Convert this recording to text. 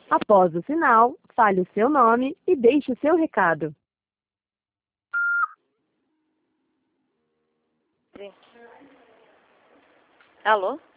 Após o sinal, fale o seu nome e deixe o seu recado. Sim. Alô?